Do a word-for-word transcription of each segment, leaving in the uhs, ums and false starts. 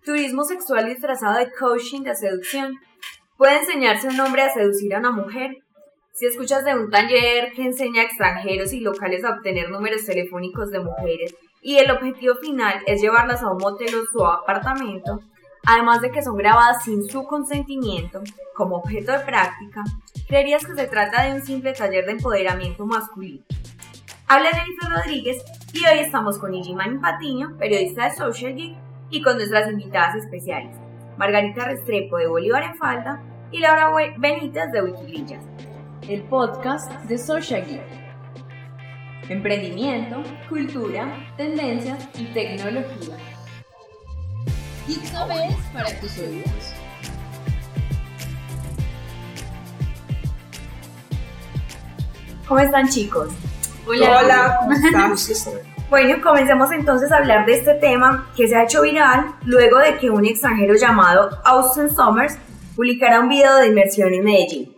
Turismo sexual disfrazado de coaching de seducción. ¿Puede enseñarse un hombre a seducir a una mujer? Si escuchas de un taller que enseña a extranjeros y locales a obtener números telefónicos de mujeres y el objetivo final es llevarlas a un motel o su apartamento, además de que son grabadas sin su consentimiento, como objeto de práctica, creerías que se trata de un simple taller de empoderamiento masculino. Habla Jennifer Rodríguez y hoy estamos con Igimani Patiño, periodista de Social Geek, y con nuestras invitadas especiales, Margarita Restrepo de Bolívar en Falda y Laura Benítez de Wikibrillas. El podcast de Social Geek. Emprendimiento, cultura, tendencias y tecnología. Geek Noves para tus oídos. ¿Cómo están, chicos? Hola, Hola ¿cómo estás? Bueno, comencemos entonces a hablar de este tema que se ha hecho viral luego de que un extranjero llamado Austin Somers publicara un video de inmersión en Medellín.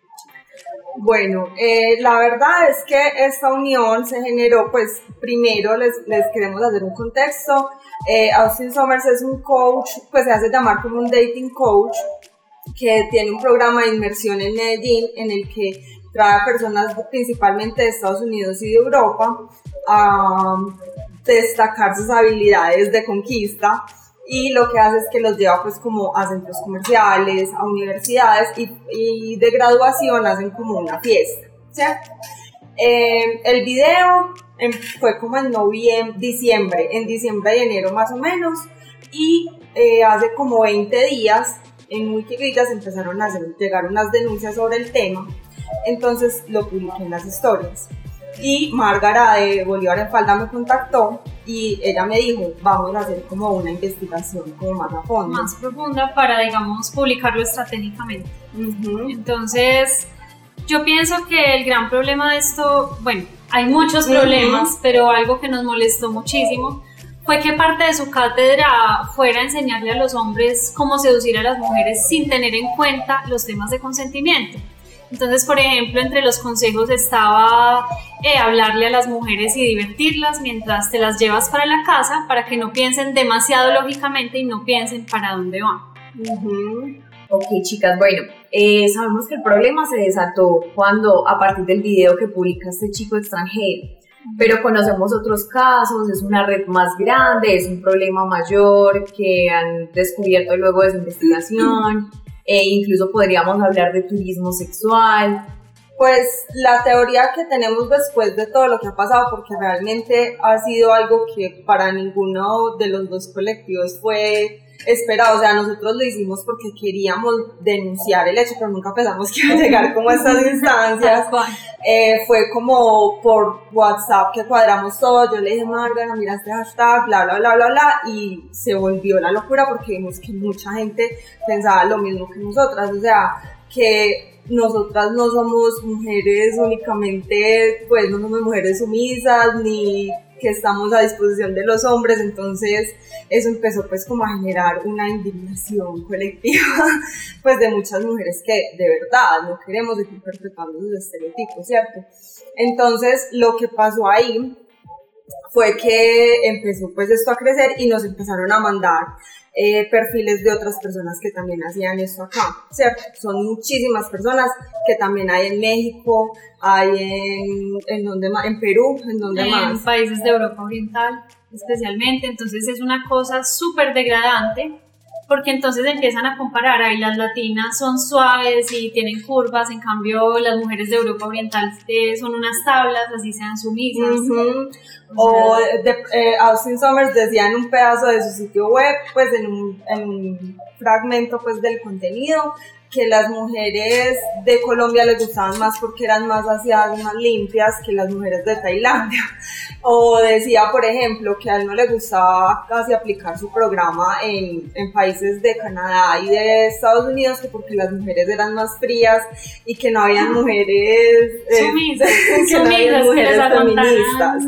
Bueno, eh, la verdad es que esta unión se generó, pues primero les, les queremos hacer un contexto. eh, Austin Somers es un coach, pues se hace llamar como un dating coach, que tiene un programa de inmersión en Medellín en el que trae a personas principalmente de Estados Unidos y de Europa a destacar sus habilidades de conquista. Y lo que hace es que los lleva pues como a centros comerciales, a universidades y, y de graduación hacen como una fiesta, ¿cierto? Eh, el video en, fue como en noviembre, diciembre, en diciembre y enero más o menos, y eh, hace como veinte días en Wikibrillas empezaron a hacer, llegar unas denuncias sobre el tema, entonces lo publiqué en las historias. Y Márgara de Bolívar en Falda me contactó y ella me dijo, vamos a hacer como una investigación como más a fondo. Más profunda para, digamos, publicarlo estratégicamente. Uh-huh. Entonces, yo pienso que el gran problema de esto, bueno, hay muchos problemas, uh-huh. pero algo que nos molestó muchísimo fue que parte de su cátedra fuera enseñarle a los hombres cómo seducir a las mujeres sin tener en cuenta los temas de consentimiento. Entonces, por ejemplo, entre los consejos estaba eh, hablarle a las mujeres y divertirlas mientras te las llevas para la casa para que no piensen demasiado lógicamente y no piensen para dónde van. Uh-huh. Ok, chicas, bueno, eh, sabemos que el problema se desató cuando, a partir del video que publica este chico extranjero, pero conocemos otros casos, es una red más grande, es un problema mayor que han descubierto luego de su investigación. E incluso podríamos hablar de turismo sexual. Pues la teoría que tenemos después de todo lo que ha pasado, porque realmente ha sido algo que para ninguno de los dos colectivos fue esperado, o sea, nosotros lo hicimos porque queríamos denunciar el hecho, pero nunca pensamos que iba a llegar como a estas instancias. eh, fue como por WhatsApp que cuadramos todo, yo le dije, Margarita, mira este hashtag, bla, bla, bla, bla, bla, y se volvió la locura porque vimos que mucha gente pensaba lo mismo que nosotras, o sea, que nosotras no somos mujeres únicamente, pues no somos mujeres sumisas, ni que estamos a disposición de los hombres, entonces eso empezó pues como a generar una indignación colectiva pues de muchas mujeres que de verdad no queremos seguir perpetuando sus estereotipos, ¿cierto? Entonces lo que pasó ahí fue que empezó pues esto a crecer y nos empezaron a mandar eh, perfiles de otras personas que también hacían esto acá, ¿cierto? Son muchísimas personas que también hay en México, hay en, en, donde, en Perú, en donde en más. En países de Europa Oriental especialmente, entonces es una cosa súper degradante porque entonces empiezan a comparar, ahí las latinas son suaves y tienen curvas, en cambio las mujeres de Europa Oriental eh, son unas tablas, así sean sumisas. Uh-huh. O de, eh, Austin Somers decía en un pedazo de su sitio web, pues en un, en un fragmento pues del contenido, que las mujeres de Colombia les gustaban más porque eran más aseadas, más limpias que las mujeres de Tailandia. O decía, por ejemplo, que a él no le gustaba casi aplicar su programa en, en países de Canadá y de Estados Unidos, que porque las mujeres eran más frías y que no habían mujeres eh, sumisas, que sumisas, no habían mujeres que feministas.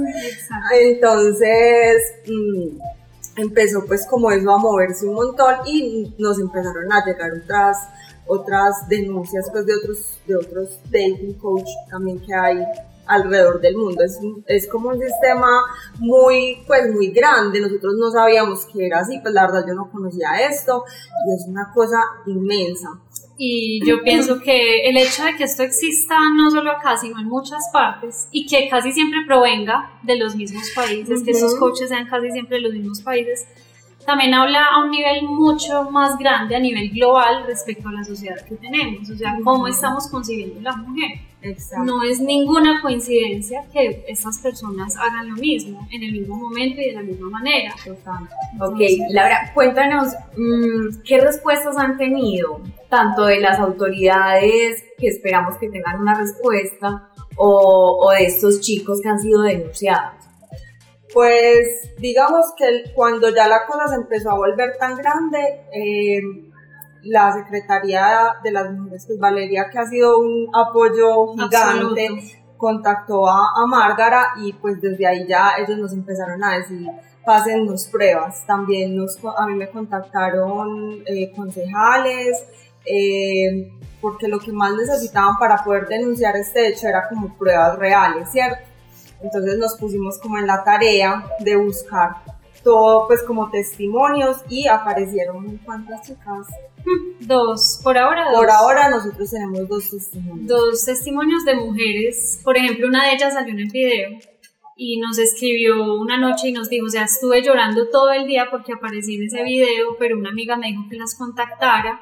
Entonces mmm, empezó pues como eso a moverse un montón y nos empezaron a llegar otras otras denuncias pues de otros de otros dating coach también que hay alrededor del mundo. Es, es como un sistema muy, pues, muy grande. Nosotros no sabíamos que era así, pues la verdad yo no conocía esto y es una cosa inmensa. Y yo pienso que el hecho de que esto exista no solo acá, sino en muchas partes, y que casi siempre provenga de los mismos países, uh-huh. que estos coaches sean casi siempre de los mismos países, también habla a un nivel mucho más grande, a nivel global, respecto a la sociedad que tenemos, o sea, uh-huh. cómo estamos concibiendo la mujer. Exacto. No es ninguna coincidencia que estas personas hagan lo mismo, en el mismo momento y de la misma manera. Total. Ok, Laura, cuéntanos, mmm, ¿qué respuestas han tenido? Tanto de las autoridades, que esperamos que tengan una respuesta, o, o de estos chicos que han sido denunciados. Pues digamos que cuando ya la cosa se empezó a volver tan grande, eh, la Secretaría de las Mujeres, pues Valeria, que ha sido un apoyo gigante, absoluto, contactó a, a Márgara y pues desde ahí ya ellos nos empezaron a decir, pásennos pruebas. También nos, a mí me contactaron eh, concejales, eh, porque lo que más necesitaban para poder denunciar este hecho era como pruebas reales, ¿cierto? Entonces nos pusimos como en la tarea de buscar todo, pues como testimonios, y aparecieron, ¿cuántas chicas? Dos, por ahora dos. Por ahora nosotros tenemos dos testimonios. Dos testimonios de mujeres, por ejemplo una de ellas salió en el video y nos escribió una noche y nos dijo, o sea, estuve llorando todo el día porque aparecí en ese video, pero una amiga me dijo que las contactara.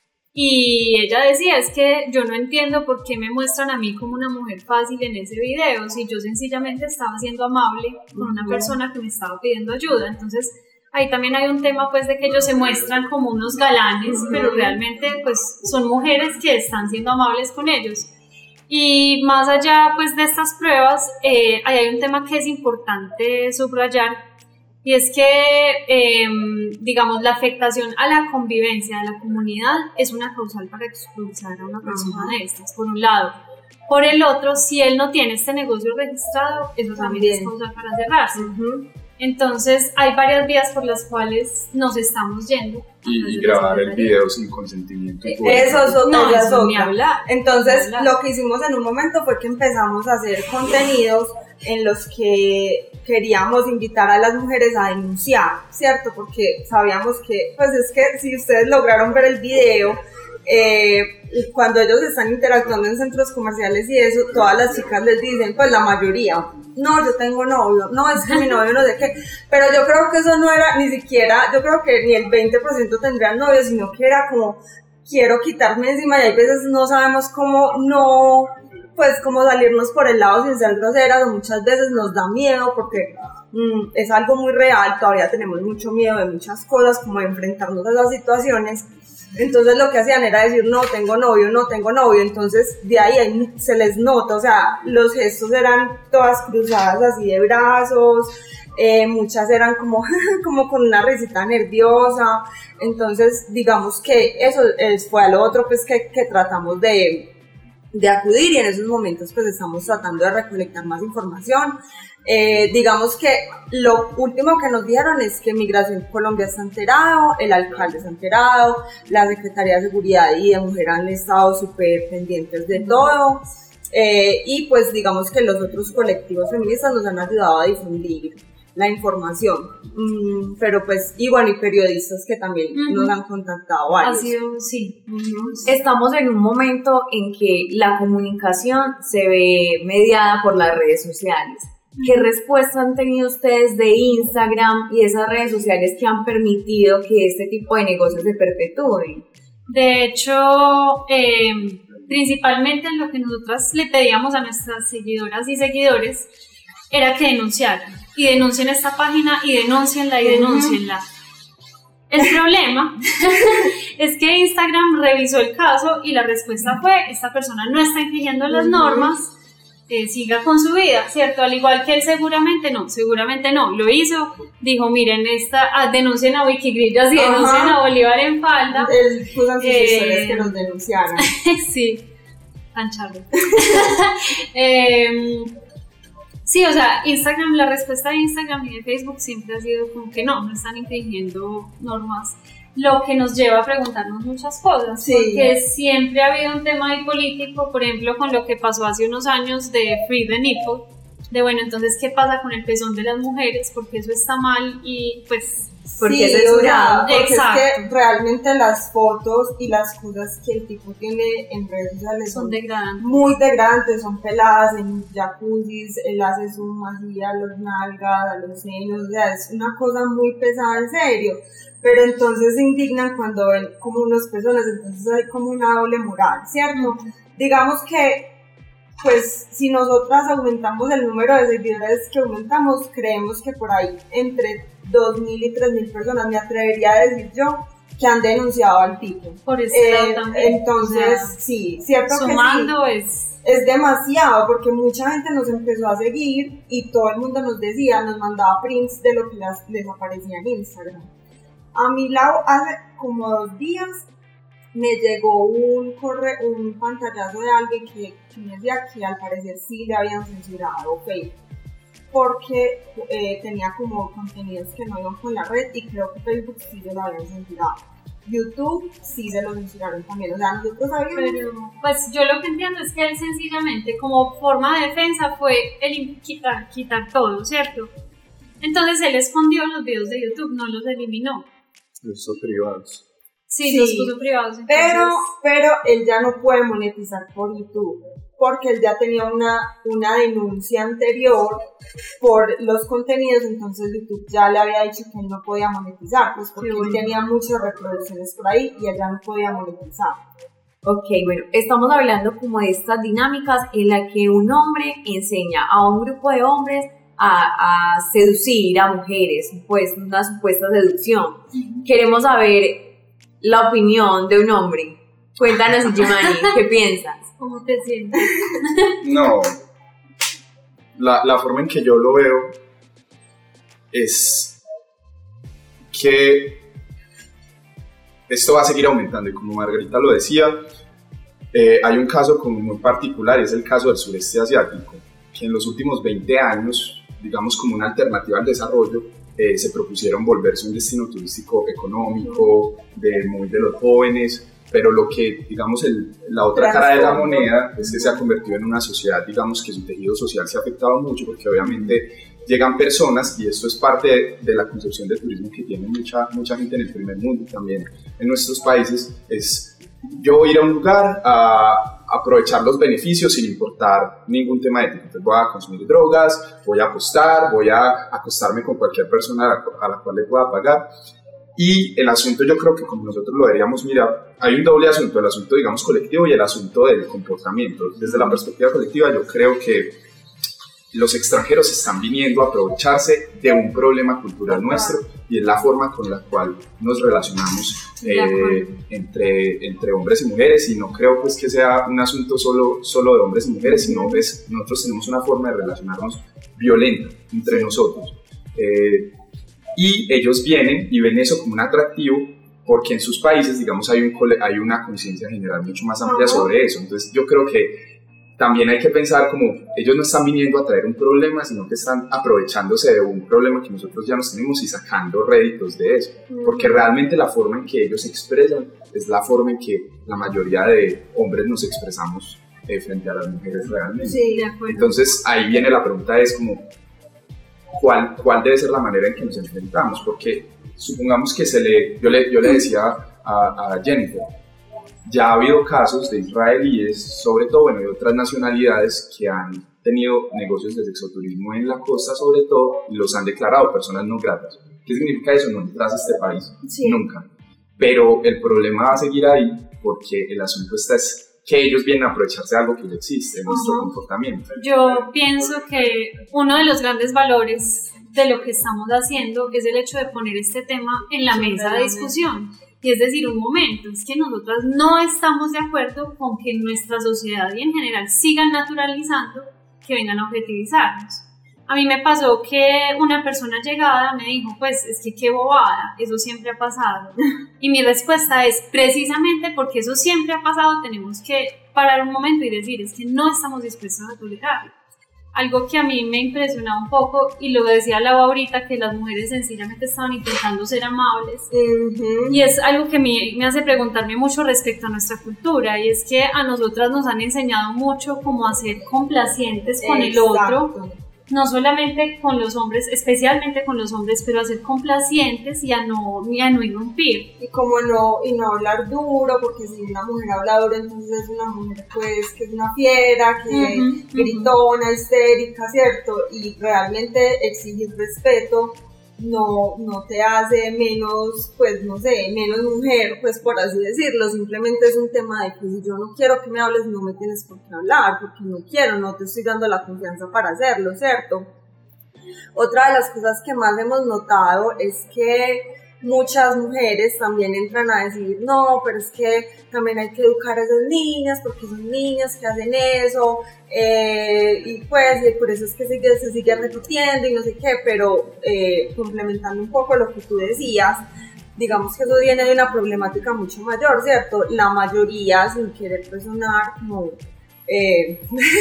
Y ella decía, es que yo no entiendo por qué me muestran a mí como una mujer fácil en ese video, si yo sencillamente estaba siendo amable con una persona que me estaba pidiendo ayuda. Entonces ahí también hay un tema pues de que ellos se muestran como unos galanes, pero realmente pues son mujeres que están siendo amables con ellos. Y más allá pues de estas pruebas, eh, ahí hay un tema que es importante subrayar, y es que, eh, digamos, la afectación a la convivencia de la comunidad es una causal para expulsar a una persona de estas, por un lado. Por el otro, si él no tiene este negocio registrado, eso también, también es causal para cerrarse. Uh-huh. Entonces, hay varias vías por las cuales nos estamos yendo. Y, y grabar el video sin consentimiento. Eso es otra. No, es eso ni hablar. Entonces, ni hablar. Lo que hicimos en un momento fue que empezamos a hacer contenidos en los que queríamos invitar a las mujeres a denunciar, ¿cierto? Porque sabíamos que, pues es que si ustedes lograron ver el video, eh, cuando ellos están interactuando en centros comerciales y eso, todas las chicas les dicen, pues la mayoría, no, yo tengo novio, no, es que mi novio no sé qué, pero yo creo que eso no era ni siquiera, yo creo que ni el veinte por ciento tendrían novio, sino que era como, quiero quitarme encima, y hay veces no sabemos cómo no, pues como salirnos por el lado sin ser groseras, o muchas veces nos da miedo porque mmm, es algo muy real, todavía tenemos mucho miedo de muchas cosas, como de enfrentarnos a esas situaciones. Entonces lo que hacían era decir, no tengo novio, no tengo novio, entonces de ahí, ahí se les nota, o sea, los gestos eran todas cruzadas así de brazos, eh, muchas eran como, como con una risita nerviosa. Entonces digamos que eso es, fue a lo otro pues que, que tratamos de de acudir, y en esos momentos pues estamos tratando de recolectar más información. Eh, digamos que lo último que nos dijeron es que Migración Colombia está enterado, el alcalde está enterado, la Secretaría de Seguridad y de Mujer han estado súper pendientes de todo, eh, y pues digamos que los otros colectivos feministas nos han ayudado a difundir la información, mm, pero pues, y bueno, y periodistas que también uh-huh. nos han contactado varios. Ha sido, sí. Uh-huh. Estamos en un momento en que la comunicación se ve mediada por las redes sociales. Uh-huh. ¿Qué respuesta han tenido ustedes de Instagram y esas redes sociales que han permitido que este tipo de negocios se perpetúen? De hecho, eh, principalmente lo que nosotras le pedíamos a nuestras seguidoras y seguidores era que denunciaran. Y denuncien esta página, y denúncienla, y denúncienla. El problema es que Instagram revisó el caso y la respuesta fue, esta persona no está infringiendo las normas, eh, siga con su vida, ¿cierto? Al igual que él seguramente no, seguramente no, lo hizo, dijo, miren, esta, ah, denuncien a Wikigrillas y denuncien a Bolívar en falda. Él puso sus eh, historias que nos denunciaron. Sí, tan charro. eh, Sí, o sea, Instagram, la respuesta de Instagram y de Facebook siempre ha sido como que no, no están infringiendo normas. lo que nos lleva a preguntarnos muchas cosas, sí. porque siempre ha habido un tema ahí político, por ejemplo, con lo que pasó hace unos años de Free the Nipple, de bueno, entonces, ¿qué pasa con el pezón de las mujeres? Porque eso está mal y pues... Porque sí, es censurado. porque Exacto. es que realmente las fotos y las cosas que el tipo tiene en redes sociales Son son degradantes. muy degradantes, son peladas en jacuzzis, él hace su magia a los nalgas, a los senos, o sea, es una cosa muy pesada en serio. Pero entonces se indignan cuando ven como unos pezones, entonces hay como una doble moral, ¿cierto? Digamos que pues si nosotras aumentamos el número de seguidores que aumentamos, creemos que por ahí entre dos mil y tres mil personas, me atrevería a decir yo, que han denunciado al tipo. Por eso eh, también. Entonces, O sea, sí, cierto sumando que sí. es... Es demasiado, porque mucha gente nos empezó a seguir y todo el mundo nos decía, nos mandaba prints de lo que las, les aparecía en Instagram. A mi lado, hace como dos días, me llegó un corre, un pantallazo de alguien que, que me decía que al parecer sí le habían censurado Facebook, porque eh, tenía como contenidos que no iban con la red, y creo que Facebook sí se lo habían censurado. YouTube sí se lo censuraron también, o sea, nosotros sabíamos... Pero, pues yo lo que entiendo es que él sencillamente, como forma de defensa, fue el quitar, quitar todo, ¿cierto? Entonces él escondió los videos de YouTube, no los eliminó. Los son privados. Sí, Sí, los puso privados. Entonces... Pero, pero él ya no puede monetizar por YouTube, porque él ya tenía una, una denuncia anterior por los contenidos, entonces YouTube ya le había dicho que él no podía monetizar, pues porque Sí, bueno. él tenía muchas reproducciones por ahí y él ya no podía monetizar. Ok, bueno, estamos hablando como de estas dinámicas en las que un hombre enseña a un grupo de hombres a, a seducir a mujeres, pues una supuesta seducción. Queremos saber la opinión de un hombre. Cuéntanos, Jimani, ¿qué piensas? ¿Cómo te sientes? No, la, la forma en que yo lo veo es que esto va a seguir aumentando, y como Margarita lo decía, eh, hay un caso como muy particular, es el caso del sureste asiático, que en los últimos veinte años, digamos como una alternativa al desarrollo, eh, se propusieron volverse un destino turístico económico, de muy de los jóvenes, pero lo que, digamos, el, la otra cara de la moneda es que se ha convertido en una sociedad, digamos, que su tejido social se ha afectado mucho, porque obviamente llegan personas, y esto es parte de, de la concepción de turismo que tiene mucha, mucha gente en el primer mundo y también en nuestros países, es yo voy a ir a un lugar a aprovechar los beneficios sin importar ningún tema ético. Entonces voy a consumir drogas, voy a apostar, voy a acostarme con cualquier persona a la, a la cual le pueda pagar. Y el asunto, yo creo que como nosotros lo deberíamos mirar, hay un doble asunto, el asunto, digamos, colectivo y el asunto del comportamiento. Desde la perspectiva colectiva, yo creo que los extranjeros están viniendo a aprovecharse de un problema cultural nuestro, y es la forma con la cual nos relacionamos eh, entre, entre hombres y mujeres, y no creo pues que sea un asunto solo, solo de hombres y mujeres, sino que nosotros tenemos una forma de relacionarnos violenta entre nosotros. Eh, y ellos vienen y ven eso como un atractivo, porque en sus países, digamos, hay, un, hay una conciencia general mucho más amplia sobre eso. Entonces yo creo que también hay que pensar como ellos no están viniendo a traer un problema, sino que están aprovechándose de un problema que nosotros ya nos tenemos y sacando réditos de eso, porque realmente la forma en que ellos se expresan es la forma en que la mayoría de hombres nos expresamos eh, frente a las mujeres realmente. Sí, de acuerdo. Entonces ahí viene la pregunta, es como ¿cuál, cuál debe ser la manera en que nos enfrentamos? Porque supongamos que se le, yo le, yo le decía a, a Jennifer, ya ha habido casos de israelíes, sobre todo, bueno, de otras nacionalidades que han tenido negocios de sexoturismo en la costa, sobre todo, y los han declarado personas no gratas. ¿Qué significa eso? No entras a este país, sí. Nunca. Pero el problema va a seguir ahí, porque el asunto está es que ellos vienen a aprovecharse de algo que ya existe, en nuestro uh-huh. comportamiento. Yo pienso que uno de los grandes valores de lo que estamos haciendo es el hecho de poner este tema en la mesa de discusión. Y es decir, un momento, es que nosotras no estamos de acuerdo con que nuestra sociedad y en general sigan naturalizando que vengan a objetivizarnos. A mí me pasó que una persona llegada me dijo, pues es que qué bobada, eso siempre ha pasado. Y mi respuesta es, precisamente porque eso siempre ha pasado, tenemos que parar un momento y decir, es que no estamos dispuestos a tolerarlo. algo que a mí me impresionaba un poco, y lo decía Lau ahorita, que las mujeres sencillamente estaban intentando ser amables. Uh-huh. Y es algo que me, me hace preguntarme mucho respecto a nuestra cultura, y es que a nosotras nos han enseñado mucho como a ser complacientes con Exacto. el otro, no solamente con los hombres, especialmente con los hombres, pero a ser complacientes y a no, y a no irrumpir. Y como no, y no hablar duro, porque si una mujer habla duro, entonces es una mujer pues que es una fiera, que uh-huh, gritona, uh-huh. histérica, ¿cierto? Y realmente exigir respeto no, no te hace menos, pues no sé, menos mujer, pues por así decirlo, simplemente es un tema de que si yo no quiero que me hables, no me tienes por qué hablar, porque no quiero, no te estoy dando la confianza para hacerlo, ¿cierto? Otra de las cosas que más hemos notado es que muchas mujeres también entran a decir, no, pero es que también hay que educar a esas niñas, porque son niñas que hacen eso, eh, y pues y por eso es que sigue, se sigue repitiendo y no sé qué, pero eh, complementando un poco lo que tú decías, digamos que eso viene de una problemática mucho mayor, ¿cierto? La mayoría, sin querer pues sonar como eh,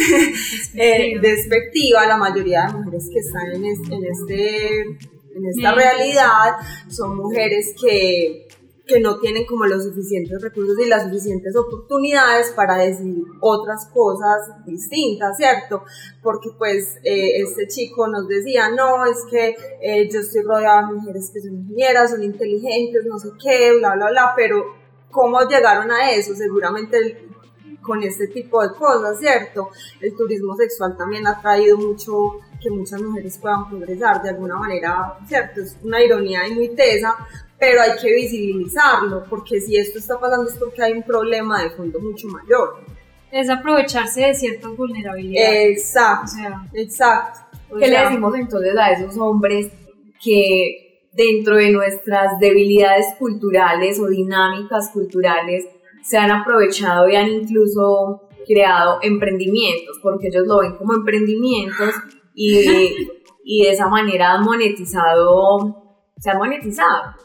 eh, despectiva, la mayoría de mujeres que están en, es, en este... en esta realidad son mujeres que, que no tienen como los suficientes recursos y las suficientes oportunidades para decidir otras cosas distintas, ¿cierto? Porque pues eh, este chico nos decía, no, es que eh, yo estoy rodeada de mujeres que son ingenieras, son inteligentes, no sé qué, bla, bla, bla, pero ¿cómo llegaron a eso? Seguramente el, con este tipo de cosas, ¿cierto? El turismo sexual también ha traído mucho que muchas mujeres puedan progresar de alguna manera, ¿cierto? Es una ironía y muy tesa, pero hay que visibilizarlo, porque si esto está pasando es porque hay un problema de fondo mucho mayor. Es aprovecharse de ciertas vulnerabilidades. Exacto, o sea, exacto. O ¿Qué sea, le decimos entonces a esos hombres que dentro de nuestras debilidades culturales o dinámicas culturales se han aprovechado y han incluso creado emprendimientos, porque ellos lo ven como emprendimientos y de, y de esa manera han monetizado, se han monetizado.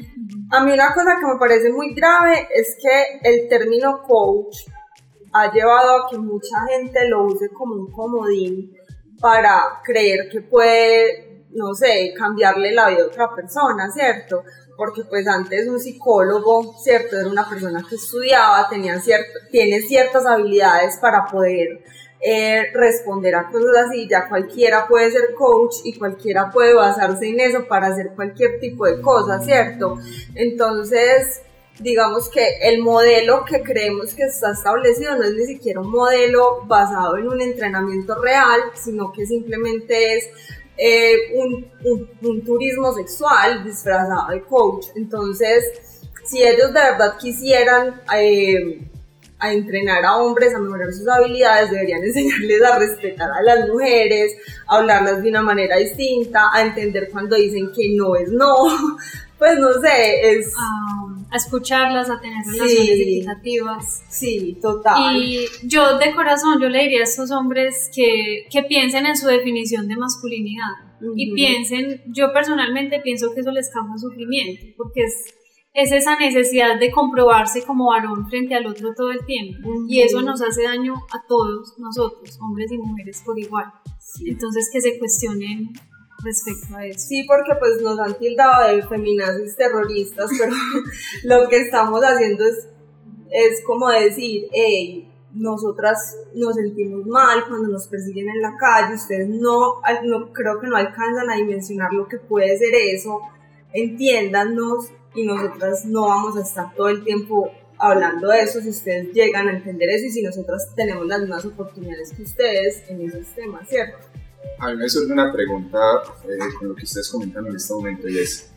A mí una cosa que me parece muy grave es que el término coach ha llevado a que mucha gente lo use como un comodín para creer que puede, no sé, cambiarle la vida a otra persona, ¿cierto? Porque pues antes un psicólogo, ¿cierto? Era una persona que estudiaba, tenía cierto, tiene ciertas habilidades para poder eh, responder a cosas así. Ya cualquiera puede ser coach y cualquiera puede basarse en eso para hacer cualquier tipo de cosa, ¿cierto? Entonces, digamos que el modelo que creemos que está establecido no es ni siquiera un modelo basado en un entrenamiento real, sino que simplemente es Eh, un, un, un turismo sexual disfrazado de coach. Entonces, si ellos de verdad quisieran eh, a entrenar a hombres a mejorar sus habilidades, deberían enseñarles a respetar a las mujeres, a hablarlas de una manera distinta, a entender cuando dicen que no es no. Pues no sé, es... Um, a escucharlas, a tener relaciones sí, equitativas. Sí, total. Y yo de corazón, yo le diría a estos hombres que, que piensen en su definición de masculinidad. Uh-huh. Y piensen, yo personalmente pienso que eso les causa sufrimiento, porque es, es esa necesidad de comprobarse como varón frente al otro todo el tiempo. Uh-huh. Y eso nos hace daño a todos nosotros, hombres y mujeres por igual. Sí. Entonces que se cuestionen respecto a eso. Sí, porque pues nos han tildado de feminazis terroristas, pero lo que estamos haciendo es, es como decir, hey, nosotras nos sentimos mal cuando nos persiguen en la calle, ustedes no, no creo que no alcanzan a dimensionar lo que puede ser eso, entiéndannos, y nosotras no vamos a estar todo el tiempo hablando de eso si ustedes llegan a entender eso y si nosotras tenemos las mismas oportunidades que ustedes en esos temas, ¿cierto? A mí me surge una pregunta eh, con lo que ustedes comentan en este momento, y es,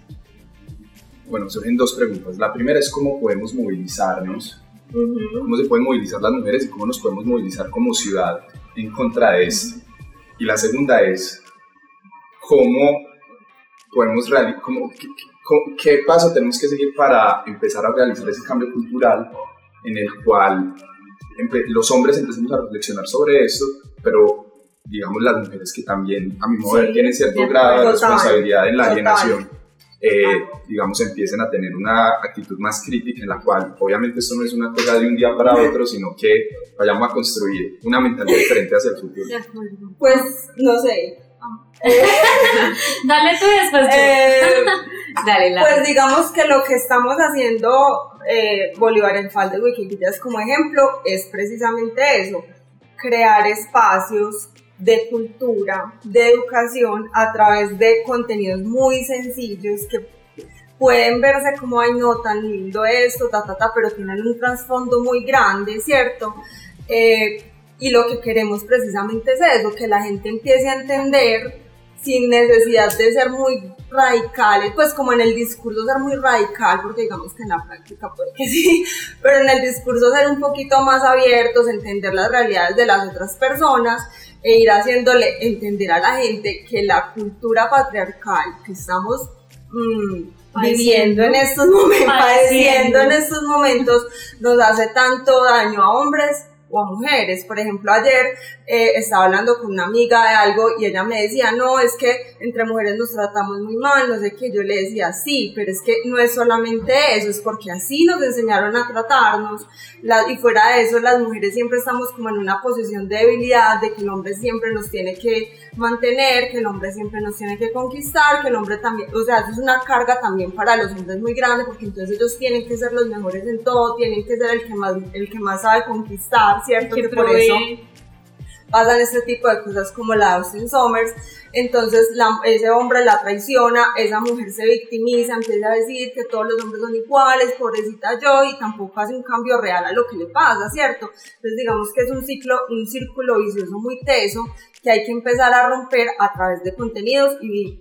bueno, surgen dos preguntas. La primera es cómo podemos movilizarnos, uh-huh. cómo se pueden movilizar las mujeres y cómo nos podemos movilizar como ciudad en contra de esto. Y la segunda es, cómo podemos realizar, cómo, qué, qué, qué paso tenemos que seguir para empezar a realizar ese cambio cultural en el cual empe- los hombres empecemos a reflexionar sobre esto, pero digamos las mujeres que también, a mi modo de ver, sí, tienen cierto grado de responsabilidad en la alienación, eh, digamos, empiecen a tener una actitud más crítica en la cual, obviamente esto no es una cosa de un día para otro, sino que vayamos a construir una mentalidad diferente hacia el futuro. Pues, no sé. Dale tú después. Eh, Dale, la. Pues digamos que lo que estamos haciendo eh, Bolívar en Falda y Wikiguillas como ejemplo es precisamente eso, crear espacios de cultura, de educación a través de contenidos muy sencillos que pueden verse como, ay no, tan lindo esto, ta, ta, ta, pero tienen un trasfondo muy grande, ¿cierto? Eh, y lo que queremos precisamente es eso, que la gente empiece a entender sin necesidad de ser muy radicales, pues como en el discurso ser muy radical, porque digamos que en la práctica puede que sí, pero en el discurso ser un poquito más abiertos, entender las realidades de las otras personas e ir haciéndole entender a la gente que la cultura patriarcal que estamos mmm, viviendo en estos momentos, padeciendo en estos momentos, nos hace tanto daño a hombres o a mujeres. Por ejemplo, ayer eh, estaba hablando con una amiga de algo y ella me decía, no, es que entre mujeres nos tratamos muy mal, no sé qué. Yo le decía, sí, pero es que no es solamente eso, es porque así nos enseñaron a tratarnos, la, y fuera de eso las mujeres siempre estamos como en una posición de debilidad, de que el hombre siempre nos tiene que mantener, que el hombre siempre nos tiene que conquistar, que el hombre también, o sea, eso es una carga también para los hombres muy grande, porque entonces ellos tienen que ser los mejores en todo, tienen que ser el que más, el que más sabe conquistar, ¿cierto? Que, que por eso pasan este tipo de cosas como la de Austin Somers. Entonces la, ese hombre la traiciona, esa mujer se victimiza, empieza a decir que todos los hombres son iguales, pobrecita yo, y tampoco hace un cambio real a lo que le pasa, ¿cierto? Entonces digamos que es un ciclo, un círculo vicioso muy teso que hay que empezar a romper a través de contenidos y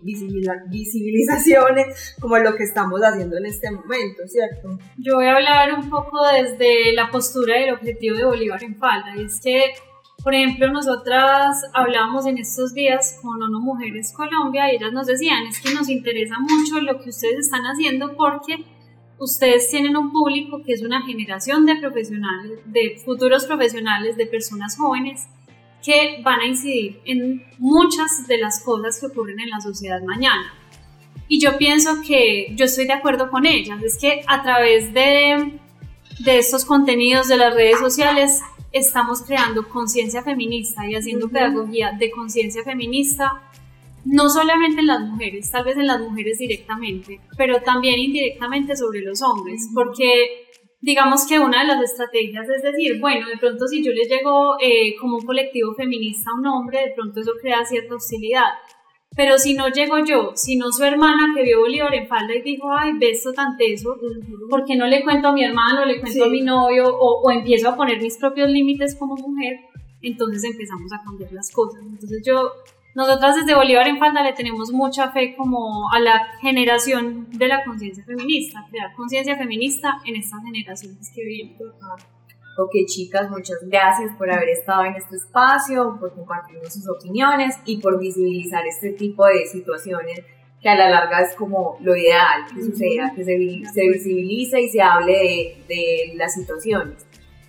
visibilizaciones como lo que estamos haciendo en este momento, ¿cierto? Yo voy a hablar un poco desde la postura y el objetivo de Bolívar en Falda, y es que, por ejemplo, nosotras hablábamos en estos días con ONU Mujeres Colombia y ellas nos decían, es que nos interesa mucho lo que ustedes están haciendo porque ustedes tienen un público que es una generación de profesionales, de futuros profesionales, de personas jóvenes que van a incidir en muchas de las cosas que ocurren en la sociedad mañana. Y yo pienso que yo estoy de acuerdo con ellas, es que a través de, de estos contenidos de las redes sociales estamos creando conciencia feminista y haciendo uh-huh. pedagogía de conciencia feminista, no solamente en las mujeres, tal vez en las mujeres directamente, pero también indirectamente sobre los hombres, uh-huh. porque digamos que una de las estrategias es decir, bueno, de pronto si yo le llego eh, como un colectivo feminista a un hombre, de pronto eso crea cierta hostilidad. Pero si no llego yo, si no su hermana que vio Bolívar en Falda y dijo, ay, ve esto tan teso, ¿por qué no le cuento a mi hermano, le cuento sí. a mi novio o, o empiezo a poner mis propios límites como mujer? Entonces empezamos a cambiar las cosas. Entonces yo, nosotras desde Bolívar en Falda le tenemos mucha fe como a la generación de la conciencia feminista, crear conciencia feminista en estas generaciones que viven. Ok, chicas, muchas gracias por haber estado en este espacio, por compartirnos sus opiniones y por visibilizar este tipo de situaciones que a la larga es como lo ideal que suceda, que se, se visibilice y se hable de, de las situaciones.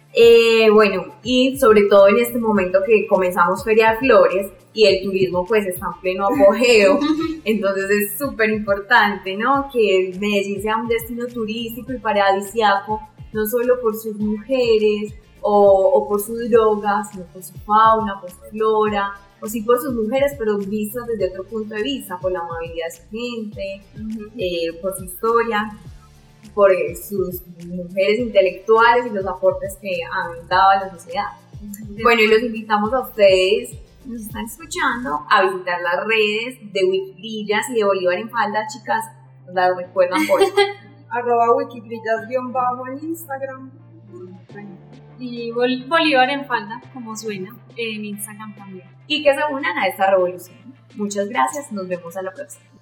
Eh, bueno, y sobre todo en este momento que comenzamos Feria de Flores y el turismo pues está en pleno apogeo, entonces es súper importante, ¿no? Que Medellín sea un destino turístico y paradisíaco, no solo por sus mujeres o, o por sus drogas, sino por su fauna, por su flora, o sí por sus mujeres, pero vistas desde otro punto de vista, por la amabilidad de su gente, uh-huh. eh, por su historia, por eh, sus mujeres intelectuales y los aportes que han dado a la sociedad. Uh-huh. Bueno, y los invitamos a ustedes, nos están escuchando, a visitar las redes de Wikigrillas y de Bolívar en Falda, chicas, las recuerdan por arroba wikigrillas guión bajo en Instagram y Bol- Bolívar en Falda, como suena, en Instagram también. Y que se unan a esta revolución. Muchas gracias, nos vemos a la próxima.